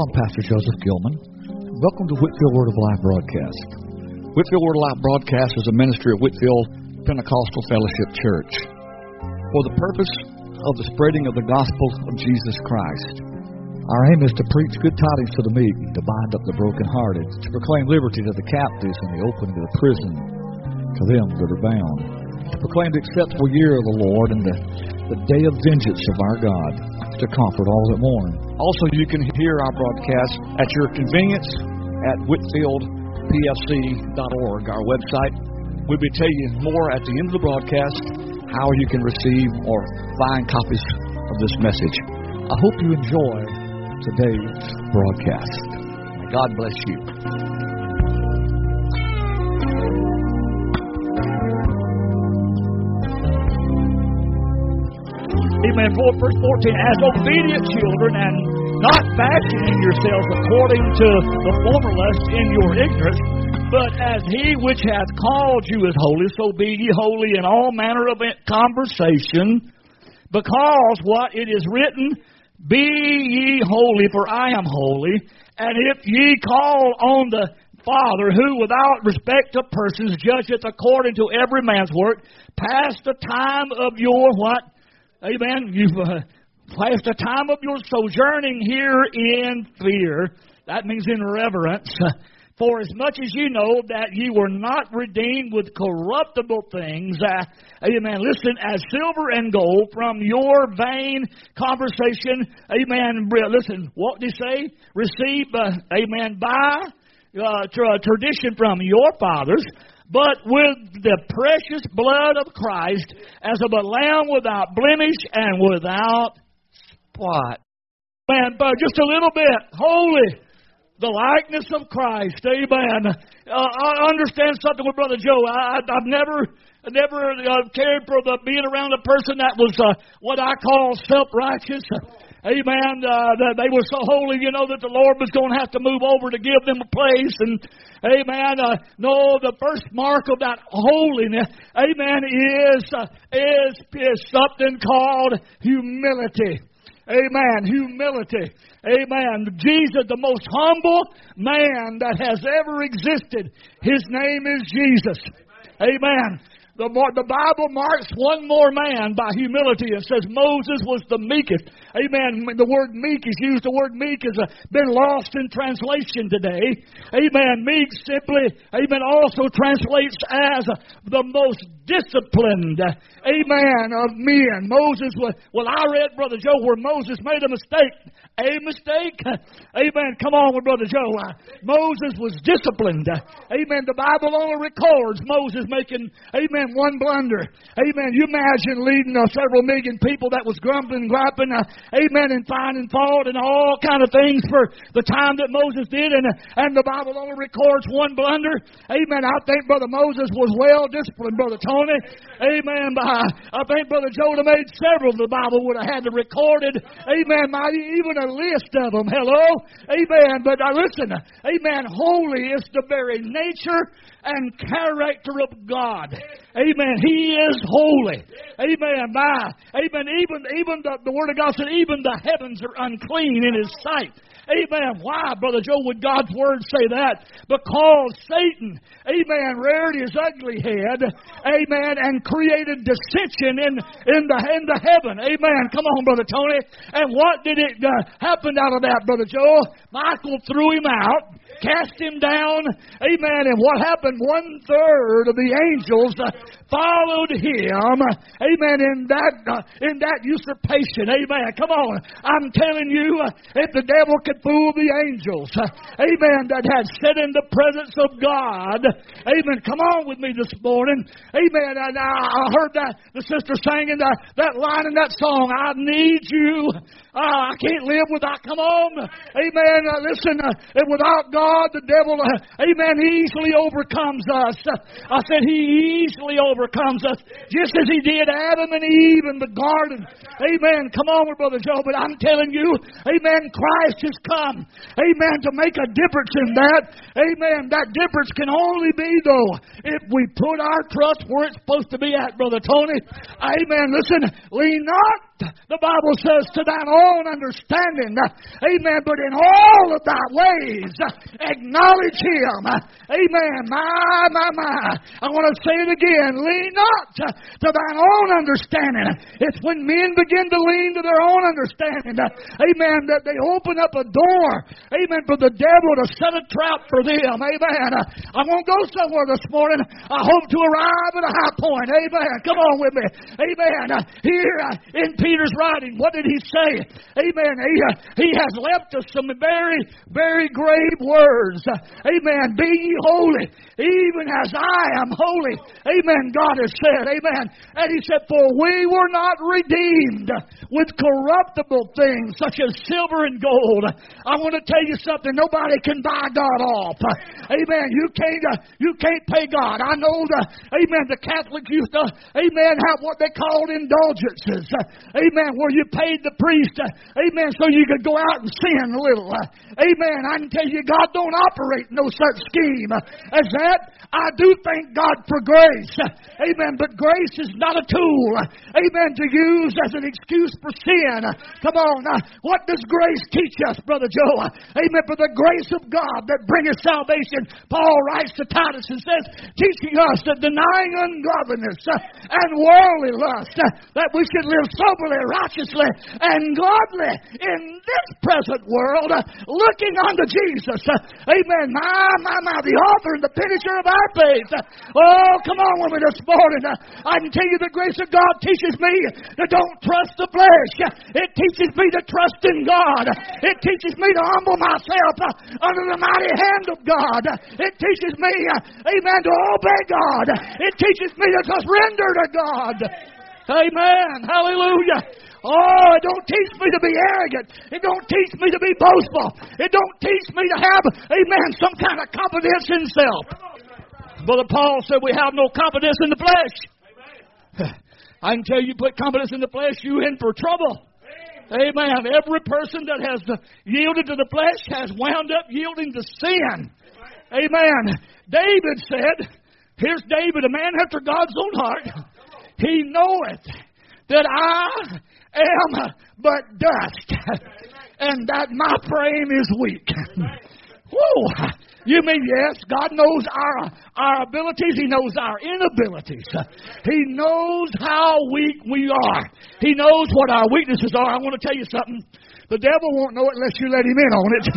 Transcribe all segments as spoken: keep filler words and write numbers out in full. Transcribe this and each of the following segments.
I'm Pastor Joseph Gilman. Welcome to Whitfield Word of Life broadcast. Whitfield Word of Life broadcast is a ministry of Whitfield Pentecostal Fellowship Church for the purpose of the spreading of the gospel of Jesus Christ. Our aim is to preach good tidings to the meek, to bind up the brokenhearted, to proclaim liberty to the captives and the opening of the prison to them that are bound, to proclaim the acceptable year of the Lord and the, the day of vengeance of our God, to comfort all that mourn. Also, you can hear our broadcast at your convenience at whitfield p f c dot org, our website. We'll be telling you more at the end of the broadcast how you can receive or find copies of this message. I hope you enjoy today's broadcast. May God bless you. Amen. Verse fourteen, as obedient children, and not fashioning yourselves according to the former lust in your ignorance, but as he which hath called you is holy, so be ye holy in all manner of conversation, because what it is written, be ye holy, for I am holy. And if ye call on the Father, who without respect of persons judgeth according to every man's work, pass the time of your what? Amen. You've uh, passed the time of your sojourning here in fear. That means in reverence. For as much as you know that ye were not redeemed with corruptible things, uh, amen, listen, as silver and gold from your vain conversation, amen, listen, what did he say? Receive, uh, amen, by uh, tra- tradition from your fathers, but with the precious blood of Christ, as of a lamb without blemish and without spot. Man, but just a little bit, holy, the likeness of Christ. Amen. Uh, I understand something with Brother Joe. I, I've never, never uh, cared for the being around a person that was uh, what I call self-righteous. Amen. Uh, they were so holy, you know, that the Lord was going to have to move over to give them a place. And, amen, uh, no, the first mark of that holiness, amen, is, uh, is, is something called humility. Amen. Humility. Amen. Jesus, the most humble man that has ever existed. His name is Jesus. Amen. The, the Bible marks one more man by humility. It says Moses was the meekest. Amen. The word meek is used. The word meek has been lost in translation today. Amen. Meek simply, amen, also translates as the most disciplined, amen, of men. Moses was, well, I read, Brother Joe, where Moses made a mistake. A mistake? Amen. Come on with Brother Joe. Moses was disciplined. Amen. The Bible only records Moses making, amen, one blunder. Amen. You imagine leading uh, several million people that was grumbling, griping, uh, amen, and finding fault and all kind of things for the time that Moses did. And, uh, and the Bible only records one blunder. Amen. I think Brother Moses was well disciplined, Brother Tony. Amen. But I, I think Brother Joe made several the Bible would have had to recorded. Amen. Might even a list of them. Hello? Amen. But uh, listen, amen, holy is the very nature and character of God. Amen. He is holy. Amen. My, amen. Even, even the, the Word of God said, even the heavens are unclean in His sight. Amen. Why, Brother Joe, would God's Word say that? Because Satan, amen, reared his ugly head, amen, and created dissension in, in, the, in the heaven. Amen. Come on, Brother Tony. And what did it uh, happen out of that, Brother Joe? Michael threw him out, cast him down. Amen. And what happened? One third of the angels uh, followed him. Amen. In that uh, in that usurpation. Amen. Come on. I'm telling you, uh, if the devil could fool the angels, uh, amen, that had sat in the presence of God. Amen. Come on with me this morning. Amen. And I, I heard that the sister singing that, that line in that song. I need you. Uh, I can't live without. Come on. Amen. Uh, listen, uh, without God, the devil, uh, amen, he easily overcomes us. Uh, I said he easily overcomes us, just as he did Adam and Eve in the garden. Amen. Come on with Brother Joe, but I'm telling you, amen, Christ has come, amen, to make a difference in that. Amen. That difference can only be, though, if we put our trust where it's supposed to be at, Brother Tony. Amen. Listen, lean not the Bible says, to thine own understanding. Amen. But in all of thy ways, acknowledge Him. Amen. My, my, my. I want to say it again. Lean not to thine own understanding. It's when men begin to lean to their own understanding. Amen. That they open up a door. Amen. For the devil to set a trap for them. Amen. I won't go somewhere this morning. I hope to arrive at a high point. Amen. Come on with me. Amen. Here in Peter's writing, what did he say? Amen. He, he has left us some very, very grave words. Amen. Be ye holy, even as I am holy. Amen. God has said. Amen. And he said, for we were not redeemed with corruptible things such as silver and gold. I want to tell you something. Nobody can buy God off. Amen. You can't, uh, you can't pay God. I know the, amen, the Catholics used to, amen, have what they called indulgences. Uh, amen, where you paid the priest, uh, amen, so you could go out and sin a little. Uh, amen. I can tell you, God don't operate no such scheme uh, as that. I do thank God for grace. Uh, amen. But grace is not a tool, uh, amen, to use as an excuse for sin. Uh, come on. Uh, what does grace teach us, Brother Joe? Uh, amen. For the grace of God that bringeth salvation, Paul writes to Titus and says, teaching us that denying ungodliness uh, and worldly lust, uh, that we should live soberly, righteously, and godly in this present world, uh, looking unto Jesus. Uh, amen. My, my, my, the author and the finisher of our faith. Uh, oh, come on with me this morning. Uh, I can tell you the grace of God teaches me to don't trust the flesh. It teaches me to trust in God. It teaches me to humble myself uh, under the mighty hand of God. It teaches me, uh, amen, to obey God. It teaches me to surrender to God. Amen. Hallelujah. Oh, it don't teach me to be arrogant. It don't teach me to be boastful. It don't teach me to have, amen, some kind of confidence in self. Brother Paul said we have no confidence in the flesh. I can tell you, put confidence in the flesh, you in for trouble. Amen. Every person that has yielded to the flesh has wound up yielding to sin. Amen. David said, here's David, a man after God's own heart. He knoweth that I am but dust, and that my frame is weak. Woo! You mean, yes, God knows our, our abilities. He knows our inabilities. He knows how weak we are. He knows what our weaknesses are. I want to tell you something. The devil won't know it unless you let him in on it.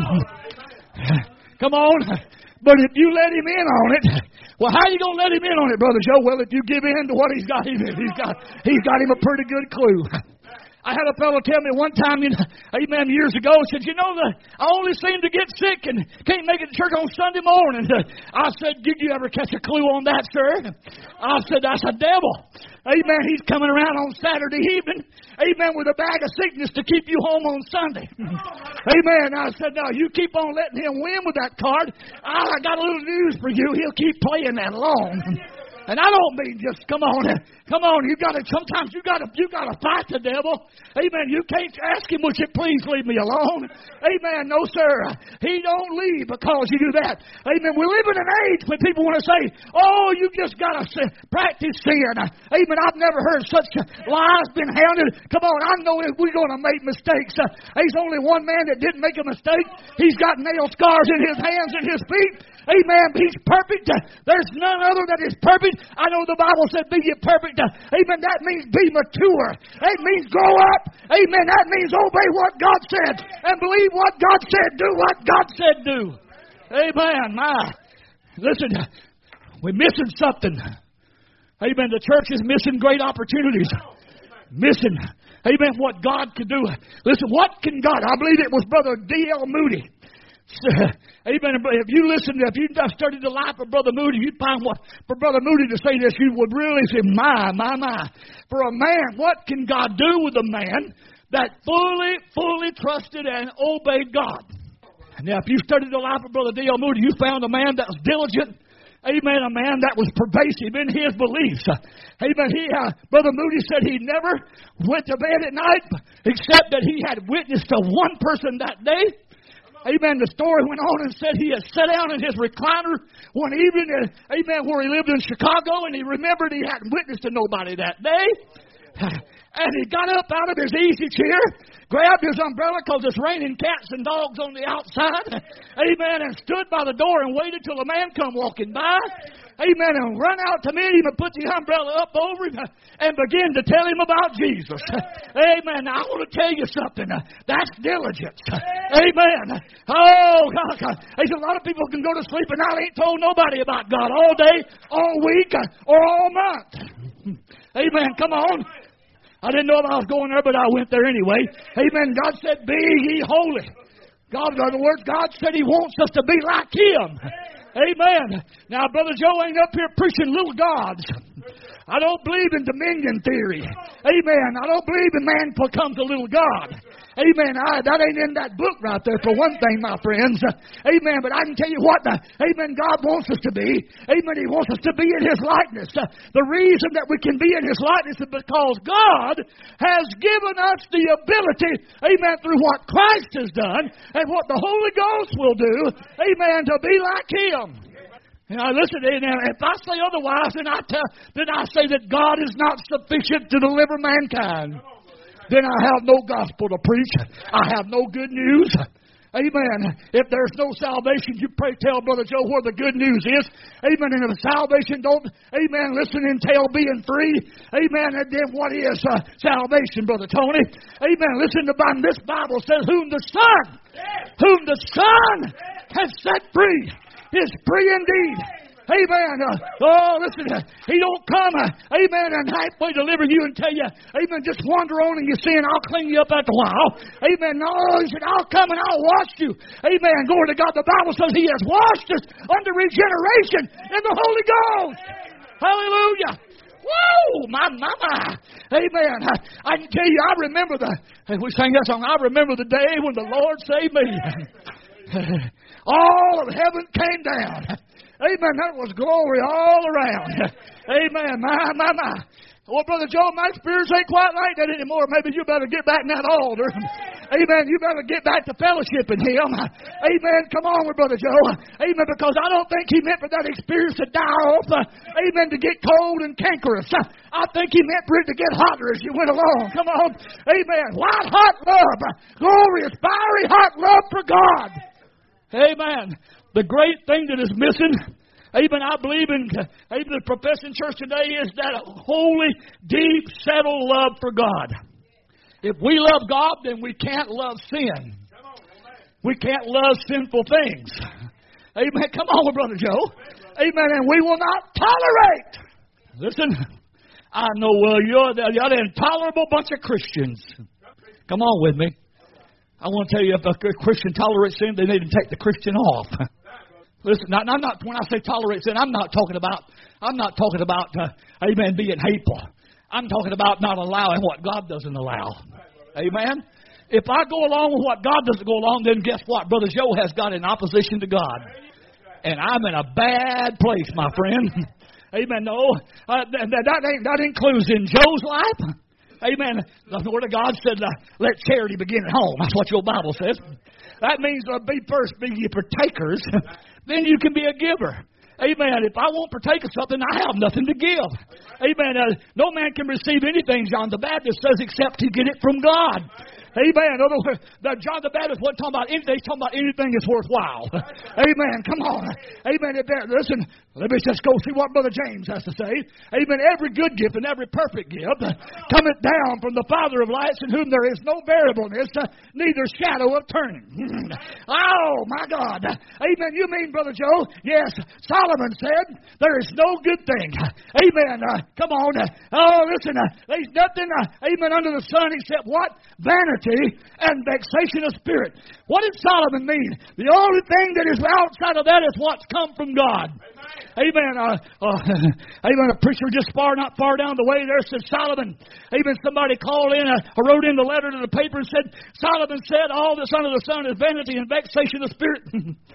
Come on. But if you let him in on it, well, how are you going to let him in on it, Brother Joe? Well, if you give in to what he's got him in, he's got, he's got him a pretty good clue. I had a fellow tell me one time, you know, amen, years ago, said, you know, the, I only seem to get sick and can't make it to church on Sunday morning. I said, did you ever catch a clue on that, sir? I said, that's a devil. Amen, he's coming around on Saturday evening, amen, with a bag of sickness to keep you home on Sunday. Amen. I said, no, you keep on letting him win with that card. I got a little news for you. He'll keep playing that along. And I don't mean just, come on, come on, you gotta, sometimes you gotta, you gotta fight the devil. Amen. You can't ask him, would you please leave me alone? Amen. No, sir. He don't leave because you do that. Amen. We live in an age when people want to say, oh, you just gotta practice sin. Amen. I've never heard such lies been hounded. Come on, I know we're gonna make mistakes. Uh, there's only one man that didn't make a mistake. He's got nail scars in his hands and his feet. Amen. He's perfect. There's none other that is perfect. I know the Bible said be ye perfect. Amen. That means be mature. It means grow up. Amen. That means obey what God said and believe what God said. Do what God said do. Amen. My, listen, we're missing something. Amen. The church is missing great opportunities. Missing. Amen. What God could do. Listen, what can God? I believe it was Brother D L Moody. Amen. If you listen, if you studied the life of Brother Moody, you'd find what, for Brother Moody to say this, you would really say, my, my, my. For a man, what can God do with a man that fully, fully trusted and obeyed God? Now, if you studied the life of Brother D L Moody, you found a man that was diligent. Amen. A man that was pervasive in his beliefs. Amen. He, uh, Brother Moody said he never went to bed at night except that he had witnessed to one person that day. Amen. The story went on and said he had sat down in his recliner one evening, uh, amen, where he lived in Chicago, and he remembered he hadn't witnessed to nobody that day. And he got up out of his easy chair, grabbed his umbrella because it's raining cats and dogs on the outside. Amen. And stood by the door and waited till a man come walking by. Amen. And run out to meet him and put the umbrella up over him and begin to tell him about Jesus. Amen. Now, I want to tell you something. That's diligence. Amen. Oh, God. God. There's a lot of people can go to sleep and I ain't told nobody about God all day, all week, or all month. Amen. Come on. I didn't know if I was going there, but I went there anyway. Amen. God said, be ye holy. God, in other words, God said He wants us to be like Him. Amen. Now, Brother Joe ain't up here preaching little gods. I don't believe in dominion theory. Amen. I don't believe in man becomes a little God. Amen. I, that ain't in that book right there for one thing, my friends. Amen. But I can tell you what, the, amen, God wants us to be. Amen. He wants us to be in His likeness. Uh, the reason that we can be in His likeness is because God has given us the ability, amen, through what Christ has done and what the Holy Ghost will do, amen, to be like Him. Now listen, if I say otherwise, then I, tell, then I say that God is not sufficient to deliver mankind. Then I have no gospel to preach. I have no good news. Amen. If there's no salvation, you pray tell Brother Joe where the good news is. Amen. And if salvation don't, amen, listen, entail being free. Amen. And then what is uh, salvation, Brother Tony? Amen. Listen, the Bible, this Bible says, whom the Son, whom the Son has set free is free indeed. Amen. Uh, oh, listen, uh, He don't come, uh, amen, and halfway deliver you and tell you, amen, just wander on and you sin, I'll clean you up after a while. Amen. No, He said, I'll come and I'll wash you. Amen. Glory to God. The Bible says He has washed us under regeneration in the Holy Ghost. Hallelujah. Whoa, my mama. Amen. I, I can tell you, I remember the, we sang that song, I remember the day when the Lord saved me. All of heaven came down. Amen. That was glory all around. Amen. My, my, my. Well, Brother Joe, my spirits ain't quite like that anymore. Maybe you better get back in that altar. Amen. You better get back to fellowshipping Him. Amen. Come on with Brother Joe. Amen. Because I don't think He meant for that experience to die off. Amen. To get cold and cankerous. I think He meant for it to get hotter as you went along. Come on. Amen. White hot love. Glorious, fiery hot love for God. Amen. The great thing that is missing, even I believe in, even the professing church today, is that holy, deep, settled love for God. If we love God, then we can't love sin. We can't love sinful things. Amen. Come on, Brother Joe. Amen. And we will not tolerate. Listen, I know well you're the, you're the intolerable bunch of Christians. Come on with me. I want to tell you, if a Christian tolerates sin, they need to take the Christian off. Listen, I'm not, when I say tolerate sin, I'm not talking about, I'm not talking about, uh, amen, being hateful. I'm talking about not allowing what God doesn't allow. Amen? If I go along with what God doesn't go along, then guess what? Brother Joe has got in opposition to God. And I'm in a bad place, my friend. Amen. No, uh, that, that, ain't, that includes in Joe's life. Amen. The Word of God said, uh, let charity begin at home. That's what your Bible says. That means uh, be first, be ye partakers. Then you can be a giver. Amen. If I won't partake of something, I have nothing to give. Amen. Uh, no man can receive anything, John the Baptist says, except he get it from God. Amen. In other words, John the Baptist wasn't talking about anything. He's talking about anything that's worthwhile. Amen. Come on. Amen. Listen, let me just go see what Brother James has to say. Amen. Every good gift and every perfect gift cometh down from the Father of lights, in whom there is no variableness, neither shadow of turning. Oh, my God. Amen. You mean, Brother Joe? Yes. Solomon said, there is no good thing. Amen. Uh, come on. Oh, listen. Uh, there's nothing, uh, amen, under the sun except what? Vanity and vexation of spirit. What did Solomon mean? The only thing that is outside of that is what's come from God. Amen. Uh, uh, amen. A preacher just far, not far down the way there said Solomon. Amen. Somebody called in, uh, or wrote in the letter to the paper and said, Solomon said all that's under the sun is vanity and vexation of spirit.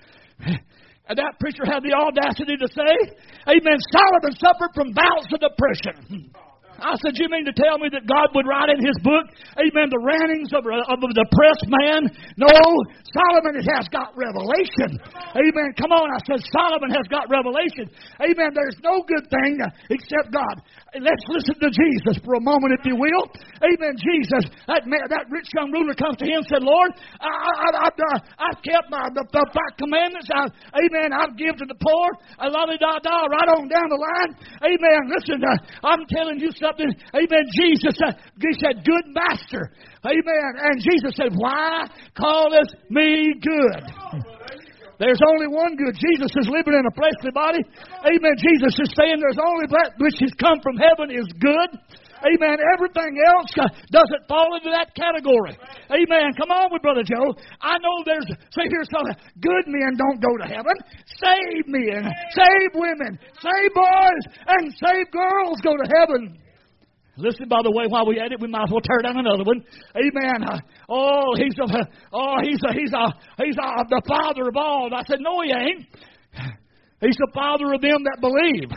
And that preacher had the audacity to say, amen, Solomon suffered from bouts of depression. I said, you mean to tell me that God would write in His book, amen, the rantings of, of a depressed man? No, Solomon has got revelation. Amen. Come on, I said, Solomon has got revelation. Amen. There's no good thing except God. Let's listen to Jesus for a moment, if you will. Amen. Jesus, that man, that rich young ruler comes to him and said, Lord, I, I, I, I, I've kept my the, the five commandments. I, amen. I've given to the poor. I love it, da, da, right on down the line. Amen. Listen, uh, I'm telling you something. Amen. Jesus, uh, he said, good master. Amen. And Jesus said, why callest me good? There's only one good. Jesus is living in a fleshly body. Amen. Jesus is saying there's only that which has come from heaven is good. Amen. Everything else uh, doesn't fall into that category. Amen. Come on with Brother Joe. I know there's, say here's something. Good men don't go to heaven. Saved men, saved women, saved boys, and saved girls go to heaven. Listen, by the way, while we at it, we might as well tear down another one. Amen. Uh, oh, he's a, oh, he's a, he's a, he's a, the father of all. And I said, no, he ain't. He's the father of them that believe.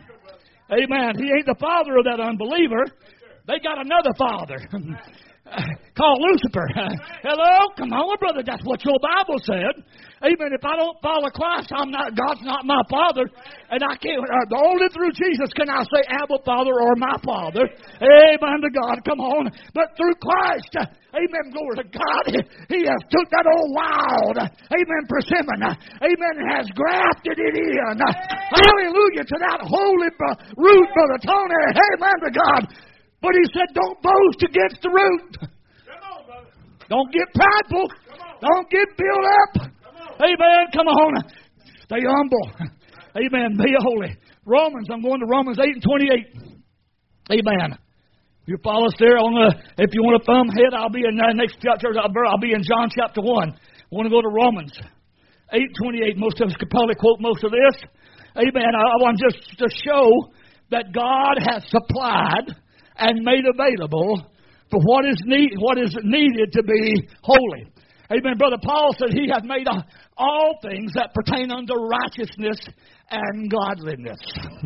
Amen. He ain't the father of that unbeliever. They got another father called Lucifer. Hello? Come on, brother. That's what your Bible said. Amen. If I don't follow Christ, I'm not. God's not my father, and I can't. Uh, only through Jesus can I say Abba, Father, or my Father. Amen to God. Come on. But through Christ, uh, amen. Glory to God. He has took that old wild, amen, persimmon, amen, and has grafted it in. Hallelujah to that holy root, Brother Tony. Amen to God. But he said, don't boast against the root. Don't get prideful. Don't get built up. Amen. Come on. Stay humble. Amen. Be holy. Romans. I'm going to Romans eight and twenty-eight. Amen. You follow us there. On the, if you want to thumb ahead, I'll be in the next chapter. I'll be in John chapter one. I want to go to Romans eight twenty-eight. Most of us could probably quote most of this. Amen. I, I want just to show that God has supplied and made available for what is need, what is needed to be holy. Amen. Brother Paul said he hath made all things that pertain unto righteousness and godliness.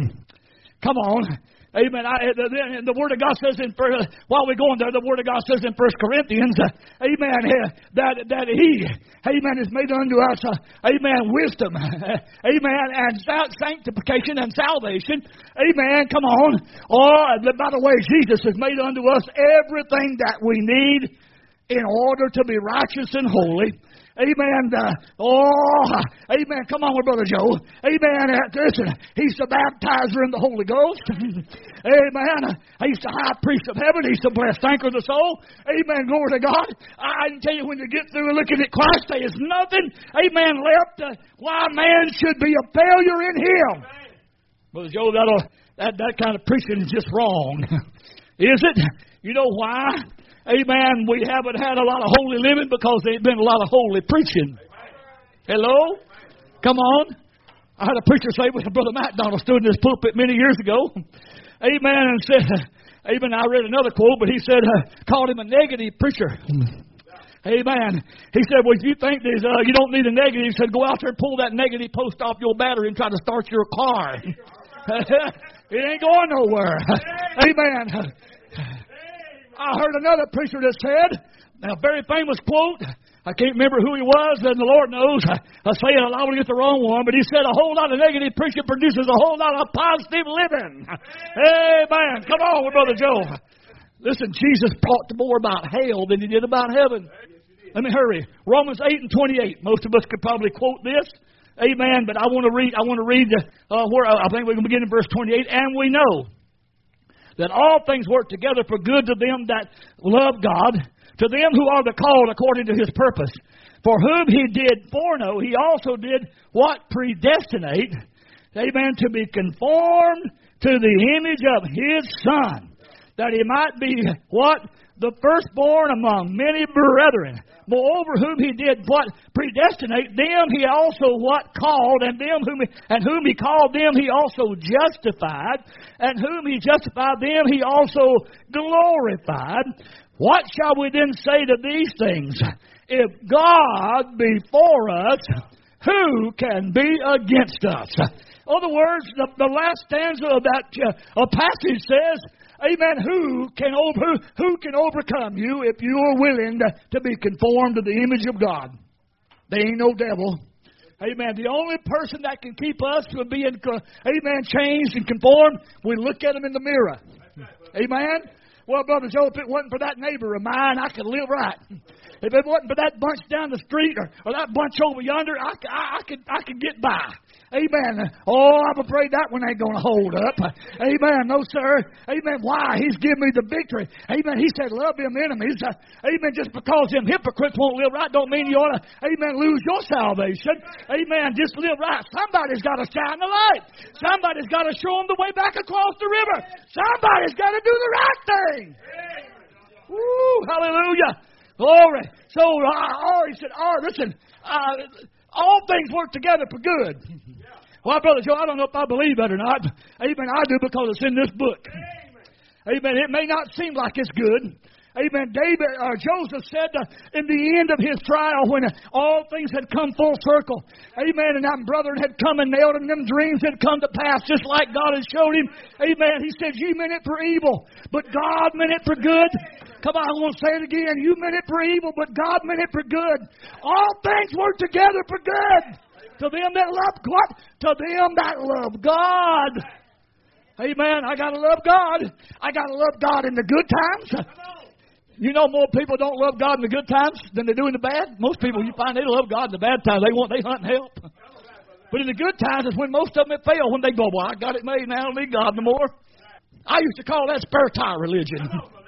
Come on. Amen. I, the, the Word of God says in, while we're going there, the Word of God says in First Corinthians, uh, amen, uh, that, that He, amen, has made unto us, uh, amen, wisdom, amen, and sanctification and salvation. Amen. Come on. Oh, by the way, Jesus has made unto us everything that we need in order to be righteous and holy. Amen. Uh, oh, amen. Come on with Brother Joe. Amen. Uh, listen, he's the baptizer in the Holy Ghost. Amen. He's the high priest of heaven. He's the blessed anchor of the soul. Amen. Glory to God. I can tell you, when you get through looking at Christ, there is nothing, amen, left uh, why man should be a failure in Him. Brother Joe, that'll, that, that kind of preaching is just wrong. Is it? You know why? Amen. We haven't had a lot of holy living because there ain't been a lot of holy preaching. Hello? Come on. I had a preacher say, well, Brother McDonald stood in this pulpit many years ago. Amen. And said, amen. I read another quote, but he said, uh, called him a negative preacher. Amen. He said, well, if you think there's, uh, you don't need a negative, he said, go out there and pull that negative post off your battery and try to start your car. It ain't going nowhere. Amen. I heard another preacher that said, a very famous quote, I can't remember who he was, and the Lord knows, I, I say it, I don't want to get the wrong one, but he said a whole lot of negative preaching produces a whole lot of positive living. Amen. Come on with Brother Joe. Listen, Jesus talked more about hell than He did about heaven. Let me hurry. Romans eight and twenty-eight. Most of us could probably quote this. Amen. But I want to read, I want to read uh, where, I think we can begin in verse twenty-eight. And we know that all things work together for good to them that love God, to them who are the called according to His purpose. For whom He did foreknow, He also did what? Predestinate, amen, to be conformed to the image of His Son, that He might be what? The firstborn among many brethren. Moreover, whom He did what? Predestinate, them He also what? Called, and them whom he, and whom He called, them He also justified, and whom He justified, them He also glorified. What shall we then say to these things? If God be for us, who can be against us? In other words, the, the last stanza of that uh, passage says, Amen. Who can over who can overcome you if you are willing to, to be conformed to the image of God? They ain't no devil. Amen. The only person that can keep us from being, amen, changed and conformed, we look at them in the mirror. Amen. Well, Brother Joe, if it wasn't for that neighbor of mine, I could live right. If it wasn't for that bunch down the street or, or that bunch over yonder, I, I, I could I could get by. Amen. Oh, I'm afraid that one ain't going to hold up. Amen. No, sir. Amen. Why? He's given me the victory. Amen. He said, love them enemies. Uh, amen. Just because them hypocrites won't live right don't mean you ought to, amen, lose your salvation. Amen. Just live right. Somebody's got to shine the light. Somebody's got to show them the way back across the river. Somebody's got to do the right thing. Woo, hallelujah. Glory. So, uh, or he said, oh, listen, uh, all things work together for good. Well, Brother Joe, I don't know if I believe that or not. Amen. I do because it's in this book. Amen. It may not seem like it's good. Amen. David or Joseph said uh, in the end of his trial when uh, all things had come full circle. Amen. And that brother had come and nailed him. Them dreams had come to pass just like God had showed him. Amen. He said, you meant it for evil, but God meant it for good. Come on, I want to say it again. You meant it for evil, but God meant it for good. All things work together for good. To them that love God. To them that love God. Amen. I got to love God. I got to love God in the good times. You know more people don't love God in the good times than they do in the bad. Most people, you find they love God in the bad times. They want, they hunt and help. But in the good times is when most of them fail. When they go, well, I got it made now. I don't need God no more. I used to call that spare tire religion.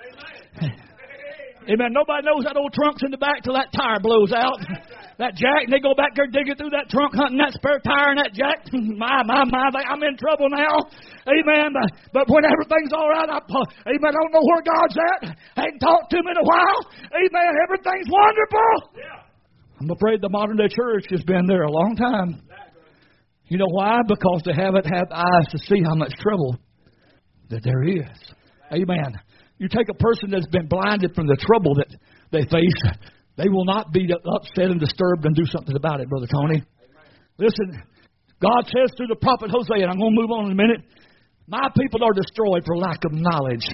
Amen. Nobody knows that old trunk's in the back till that tire blows out. That jack, and they go back there digging through that trunk, hunting that spare tire and that jack. my, my, my, I'm in trouble now. Amen. But, but when everything's all right, I, amen, I don't know where God's at. I ain't talked to him in a while. Amen. Everything's wonderful. I'm afraid the modern day church has been there a long time. You know why? Because they haven't had eyes to see how much trouble that there is. Amen. You take a person that's been blinded from the trouble that they face, they will not be upset and disturbed and do something about it, Brother Tony. Listen, God says through the prophet Hosea, and I'm going to move on in a minute, my people are destroyed for lack of knowledge.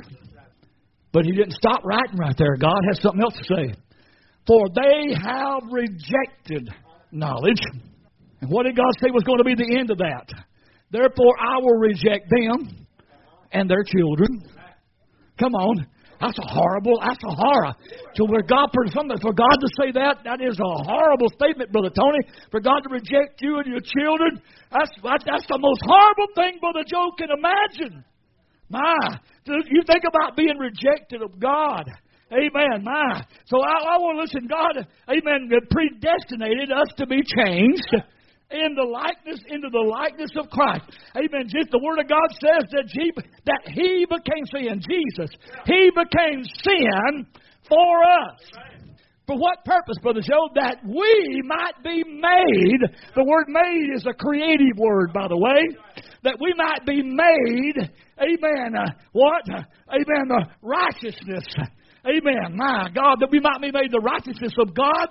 But he didn't stop writing right there. God has something else to say. For they have rejected knowledge. And what did God say was going to be the end of that? Therefore, I will reject them and their children. Come on. That's a horrible, that's a horror. So where God, for something, for God to say that, that is a horrible statement, Brother Tony. For God to reject you and your children, that's, that's the most horrible thing Brother Joe can imagine. My, you think about being rejected of God. Amen, my. So I, I want to listen, God, amen, predestinated us to be changed in the likeness, into the likeness of Christ. Amen. Just the Word of God says that he, that He became sin. Jesus. He became sin for us. For what purpose, Brother Joe? That we might be made. The word made is a creative word, by the way. That we might be made, amen, uh, what? Amen, the righteousness. Amen. My God, that we might be made the righteousness of God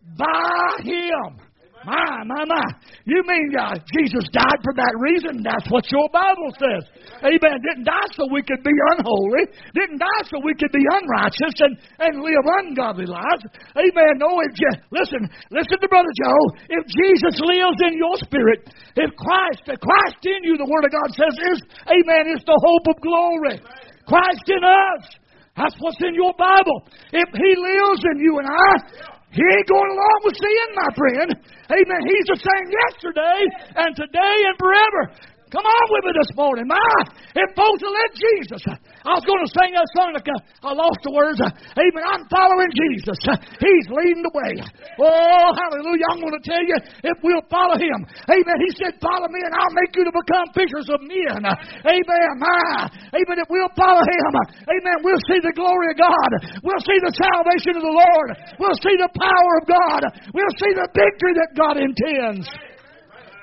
by Him. My, my, my. You mean uh, Jesus died for that reason? That's what your Bible says. Amen. Didn't die so we could be unholy. Didn't die so we could be unrighteous and, and live ungodly lives. Amen. No, if you, listen, listen to Brother Joe. If Jesus lives in your spirit, if Christ, if Christ in you, the Word of God says, is, amen, is the hope of glory. Christ in us. That's what's in your Bible. If He lives in you and I, He ain't going along with sin, my friend. Amen. He's the same yesterday and today and forever. Come on with me this morning. My, if folks will let Jesus. I was going to sing that song. I lost the words. Amen. I'm following Jesus. He's leading the way. Oh, hallelujah. I'm going to tell you, if we'll follow Him. Amen. He said, follow me and I'll make you to become fishers of men. Amen. My, amen. If we'll follow Him. Amen. We'll see the glory of God. We'll see the salvation of the Lord. We'll see the power of God. We'll see the victory that God intends.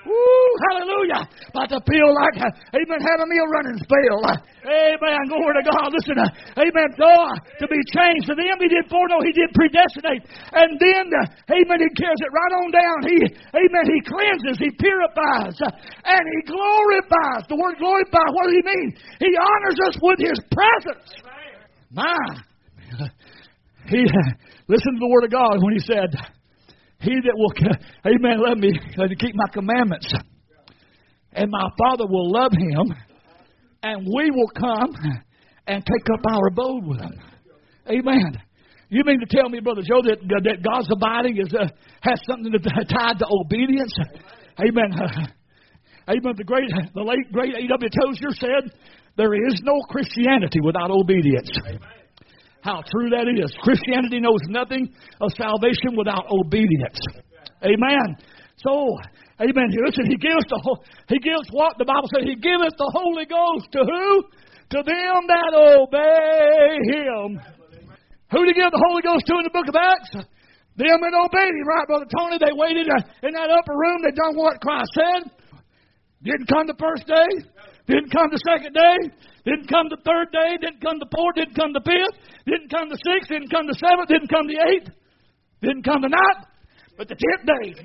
Woo, hallelujah. About to feel like, uh, amen, having me a running spell. Uh, amen, glory to God. Listen, uh, amen, oh, to be changed. To them he did foreknow, he did predestinate. And then, uh, amen, he carries it right on down. He, amen, he cleanses, he purifies, uh, and he glorifies. The word glorify, what does he mean? He honors us with his presence. My, he, uh, listen to the word of God when he said, he that will, amen, love me, let me keep my commandments. And my Father will love him, and we will come and take up our abode with him. Amen. You mean to tell me, Brother Joe, that, that God's abiding is uh, has something to, tied to obedience? Amen. Amen. The great, the late great A W Tozer said, there is no Christianity without obedience. Amen. How true that is. Christianity knows nothing of salvation without obedience. Amen. So, amen. Listen, he gives the he gives what the Bible says. He giveth the Holy Ghost to who? To them that obey him. Who did he give the Holy Ghost to in the book of Acts? Them that obeyed him, right, Brother Tony? They waited in that upper room. They done what Christ said. Didn't come the first day. Didn't come the second day. Didn't come the third day. Didn't come the fourth. Didn't come the fifth. Didn't come the sixth. Didn't come the seventh. Didn't come the eighth. Didn't come the ninth. But the tenth day.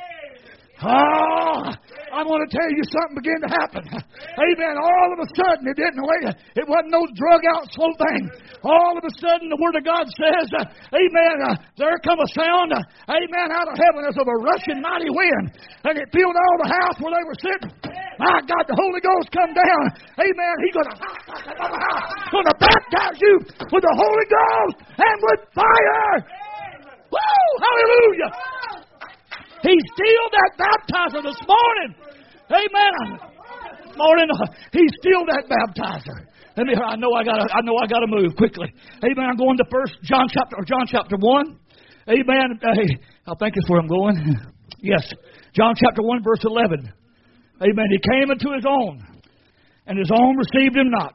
Oh, I want to tell you something began to happen. Amen. All of a sudden, it didn't wait. It wasn't no drug out slow thing. All of a sudden, the Word of God says, uh, amen, uh, there come a sound, uh, amen, out of heaven as of a rushing mighty wind. And it filled all the house where they were sitting. My God, the Holy Ghost come down. Amen. He's going to going to baptize you with the Holy Ghost and with fire. Woo! Hallelujah. He's still that baptizer this morning. Amen. This morning, he's still that baptizer. Let me. I know I got. I know I got to move quickly. Amen. I'm going to First John chapter or John chapter one. Amen. Hey, I think it's where I'm going. Yes, John chapter one, verse eleven. Amen. He came into his own, and his own received him not.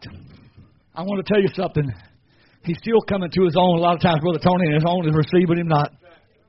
I want to tell you something. He's still coming to his own. A lot of times, Brother Tony, and his own is receiving him not.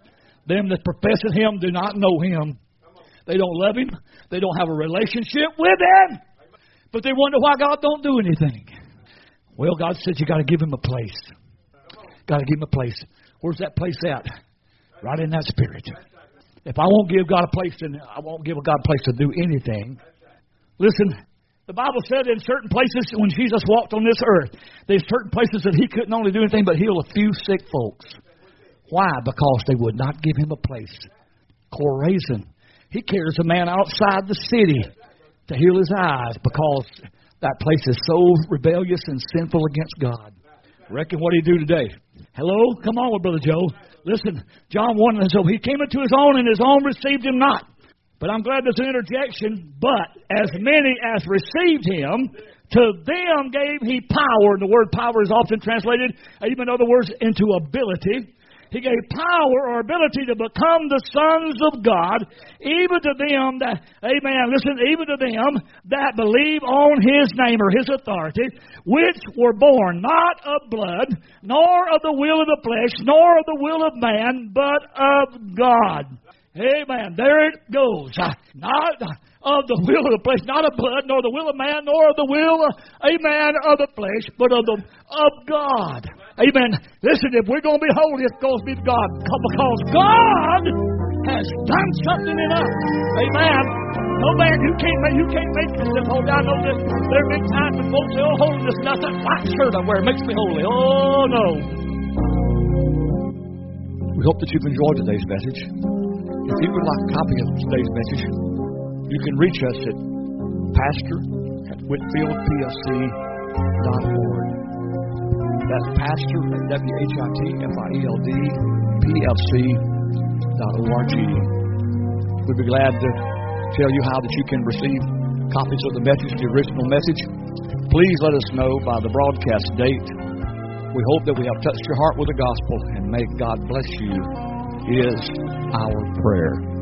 Them that professing him do not know him. They don't love him. They don't have a relationship with him. But they wonder why God don't do anything. Well, God said you got to give him a place. Got to give him a place. Where's that place at? Right in that spirit. If I won't give God a place, then I won't give God a place to do anything. Listen, the Bible said in certain places when Jesus walked on this earth, there's certain places that he couldn't only do anything but heal a few sick folks. Why? Because they would not give him a place. Chorazin. He carries a man outside the city to heal his eyes because that place is so rebellious and sinful against God. Reckon what he do today? Hello? Come on, Brother Joe. Listen, John one, and so he came into his own, and his own received him not. But I'm glad there's an interjection. But as many as received him, to them gave he power. And the word power is often translated, even other words, into ability. He gave power or ability to become the sons of God, even to them that, amen, listen, even to them that believe on his name or his authority, which were born not of blood, nor of the will of the flesh, nor of the will of man, but of God. Amen. There it goes. Not of the will of the flesh, not of blood, nor the will of man, nor of the will, amen, of the flesh, but of the of God. Amen. Listen, if we're going to be holy, it's going to be God. Because God has done something in us. Amen. No man, you can't make, you can't make yourself holy. I know this. There have been times when folks say, oh, holiness, not that white shirt I wear makes me holy. Oh, no. We hope that you've enjoyed today's message. If you would like a copy of today's message, you can reach us at pastor at whitfield p f c dot org. That's pastor at W H I T F I E L D P F C dot org. We'd be glad to tell you how that you can receive copies of the message, the original message. Please let us know by the broadcast date. We hope that we have touched your heart with the gospel, and may God bless you is our prayer.